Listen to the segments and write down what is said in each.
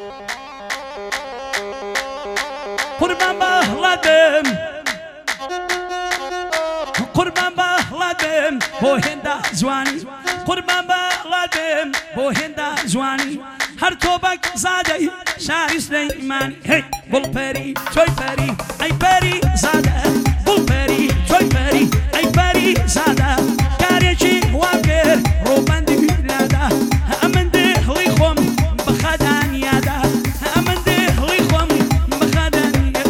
قربان بهڵەدەم قوربان بهڵەدەم بۆ هێندا جوانی قوربان بهڵەدەم بۆ هێندا جوانی هەر تۆبەک زادەی شاری سلەیمانی هەی گوڵپەری تۆی پەری ئەی پەری زادە گوڵپەری تۆی پەری ئەی پەری زادە کارێکی وا کرد ڕۆبەندی لادا ئەمن دڵی خۆم بەخەدانیادا ئەمن دڵی خۆم بەخەدانیە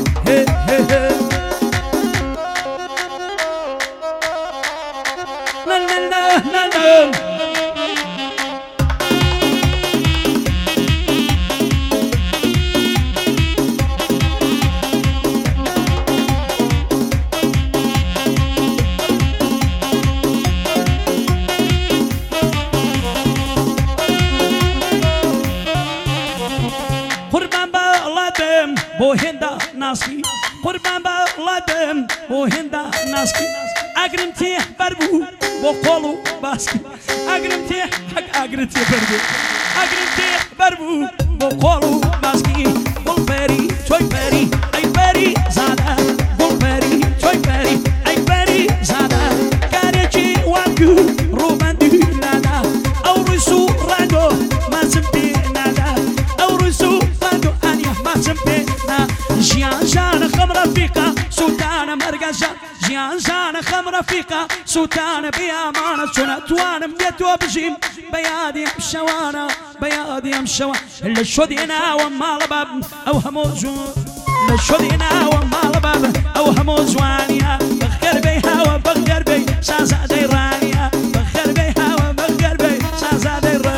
بۆ هێندا ناسکی قوربان بهڵەدەم بۆ هێندا ناسکی ئەگرم تێ بەربوو بۆ قۆڵ و باسکی ئەگرم تێ حەک ئاگرت تێ بەربوو ئەگرم تێ بەربوو بۆ قۆڵ و باسکی گوڵپەری تۆی پەری ئەی پەری زادە گوڵپەری تۆی پەری ئەی پەری زادە کارێکی وا کرد ڕۆبەندی لادا ئەو ڕووی سوڕاندۆ ماچم پێ نادا ئەو ڕووی سوڕاندۆ ئانیە ماچم پێ ژیان ژانە خەم ڕەفیقە سووتانە مەرگەژە ژیان ژانە خەم ڕەفیقە سووتانە بێئامانە چۆن ئەتوانم بێتەوە بژیم بە یادی ئەم شەوانە بە یادی ئەم شەوە لە شۆدی ناوە ماڵە باب ئەو هەموو جوان لە شۆدی ناوە ماڵە باب ئەو هەموو جوانیە بەخێربەی هاوە بەخێربەی شازادەی ڕانیە بەخێربەی هاوە بەخێربەی شازادەی ڕە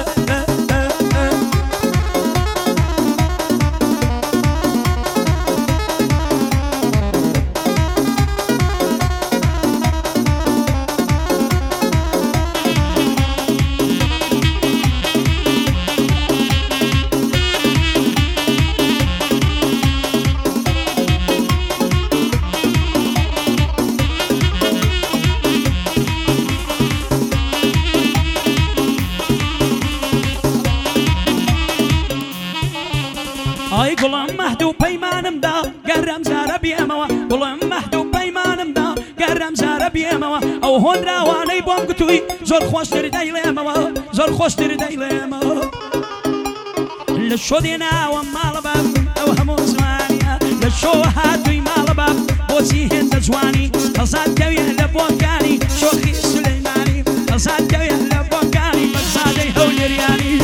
ئای گوڵم مەهدوو پەیمانمدا گەڕەم جارە بێمەوە گوڵم مەهدوو پەیمانمدا گەڕەم جارە بێمەوە ئەو هۆنراوانەی بۆم گوتووی زۆر خۆشتر دەیڵێمەوە زۆر خۆشتر دەیڵێمەوە لە شۆدێ ناوە ماڵە باب ئەو هەموو زوانیە لە شۆ هاتووی ماڵە باب بۆچی هێندە جوانی هەزار دەوێت لە بۆکانی شۆخی سولەیمانی هەزار دەوێت لە بۆکانی بەزادەی هەولێریانی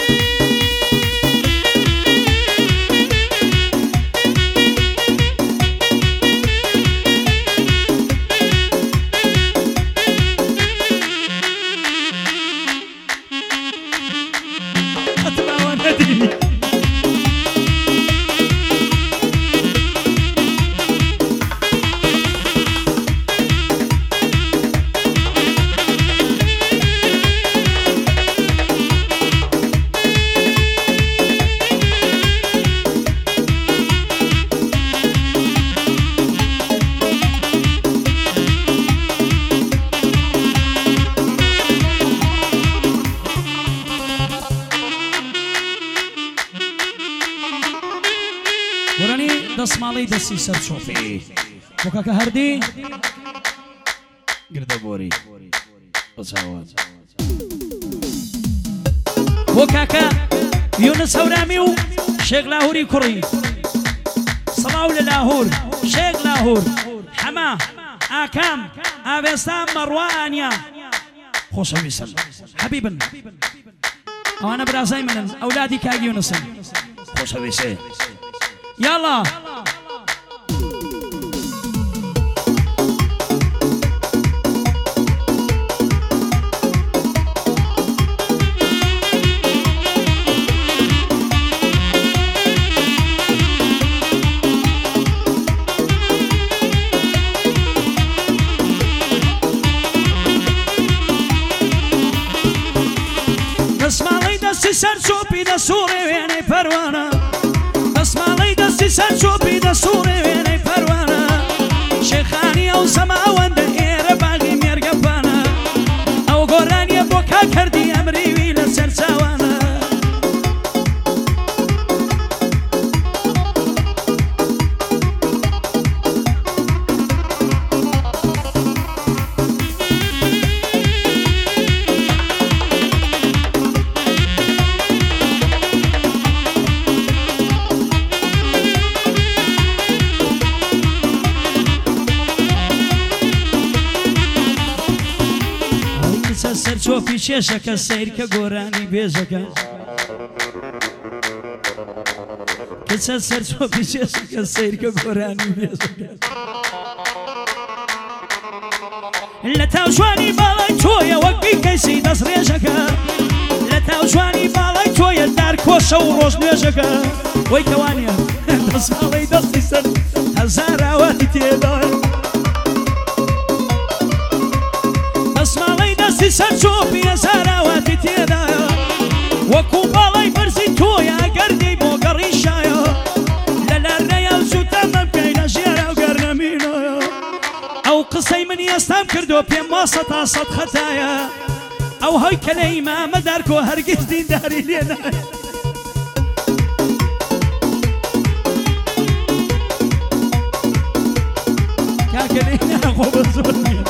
دەسماڵەی دەستی سەر چۆپی بۆ کاکە هەردی گردە بۆری بەچاوات بۆ کاکە یونس هەورامی و شێخ لاهوری کوڕی سەڵاو لە لاهور شێخ لاهور حەما ئاکام ئاوێستان مەڕوانیا خۆشەویستن حەبیبن ئەوانە برازای منن ئەولادی کاگی یونسن خۆشەویستێ یاڵا دەسماڵەی دەستی سەر چۆپی دەسوڕێ وێنەی پەروانە دەسماڵەی دەستی سەر چۆپی دەسوڕێ وێنەی پەروانە شێخانی ئەو زەماوەندە ئێرە باغی مێرگەپانە ئەو گۆرانیە بۆ کاکەردی ئەمریوی لە سەر چاوانە چۆپی چێشەکە سیر کە گۆرانی بێژەکە کچە سەر چۆپی چێشەکە سیر کە گۆرانی بێژەکە لە تاو جوانی باڵای تۆیە وەک بیکەیسی دەست ڕێژەکە لە تاو جوانی باڵای تۆیە دار کۆشە و ڕۆژ نوێژەکە وەی کەوانە دەست ماڵەی دەستی سەر هەزار ئاواتی تێدا دەست ماڵەی دەستی سەر چۆپی هەزار ئاواتی تێدایە وەکو باڵای بەرزی تۆیە گەردەی بۆ گەڕی شایە لە لەرنەیە و زووتە مەمکەی لە ژێرە و گەرنەمینەیە ئەو قسەی منی ئێستام کردو پێم واسە تا سەد خەتایە ئەو هەی کە لە ئیمامە دارکۆ هەرگیز دینداری لێ نایە کاکە لێ ناخۆ بە زۆر نییە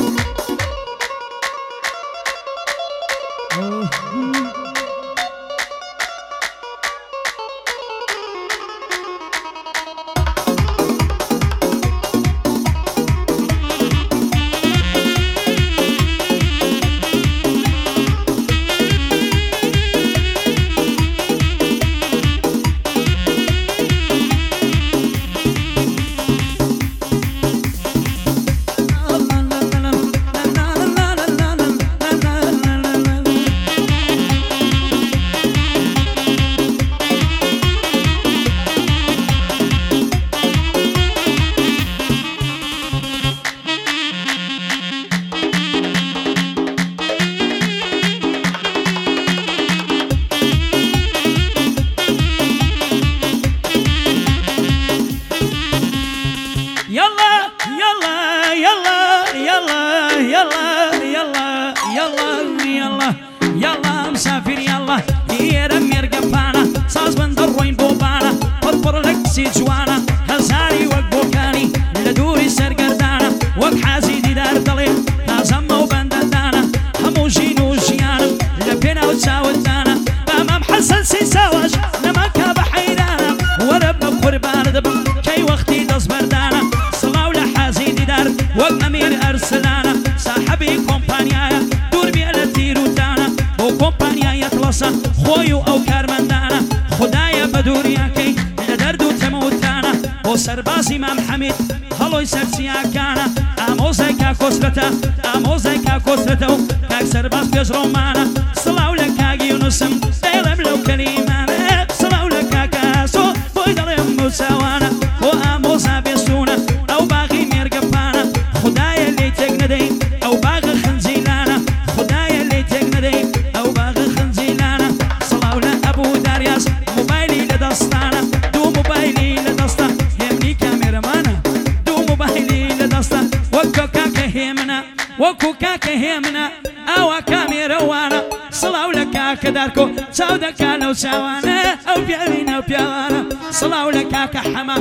يلا مسافر يلا هيرا ميرقبانا صاص بندر وين بوبانا اضبر لك سي جوانا هزاري وقبوكاني لدوري سرقردانا وبحازي دي دار دليل لازم وبنددانا همو جينو جيانا لبينا وتساودانا بامام حسن سي ساواج لما كاب حيرانا ورب قربان دب كي وقتي تصبردانا صلاة لحازي دي دار وامير ارسلانا صاحبي كومبانيايا دور بيالتي روتانا وكومبانيايا تلصا خويو او كارمندانا خدايا بدورياكي لدردو تموتانا وسربازي مام حميد هلوي سرسيا كانا اموزيكا كسرتا اموزيكا كسرتا كاك سرباز بيجرومانا صلاة لكاك يونسم ديلم لو كليمانا صلاة لكاكا سو بويدلم مساوانا واموزا بيسونا او باغي ميرقبانا خدايا اللي تقندين او باغي خنزيلانا خدايا اللي تقندين او باغي خنزيلانا صلاة لابو دارياس موبايلي لدستانا دو موبايلي لدستا يمني كاميرمانا دو موبايلي لدستا وكو كاكا هيمنا وكو كاكا هيمنا او كاميرا وانا صلاة لكاكا داركو سودكا لو سوانا او بيالينا وبيالانا صلاة لكاكا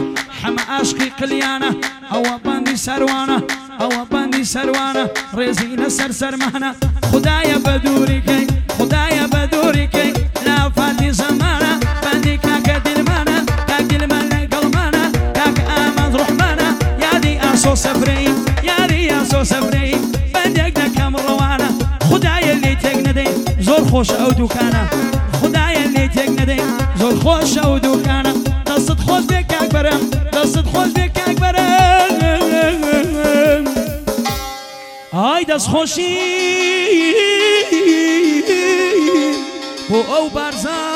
حما عشقي قليانا او باندي سروانا او باندي سروانا ريزينا سرسرمانا خدايا بدوريكي خدايا بدوريكي لا فاتي زمانا باندي كاكا دلمانا كاك دلمانا قلمانا كاك آمن رحمانا يا دي اسو سفري يا دي اسو سفري بانديك دكام روانا خدايا اللي تقندي زور خوش او دوكانا خدايا اللي تقندي زور خوش او دوكانا دست خوش بك اكبرم دست خوش بك اكبرم هاي دست خوشي بو او برزان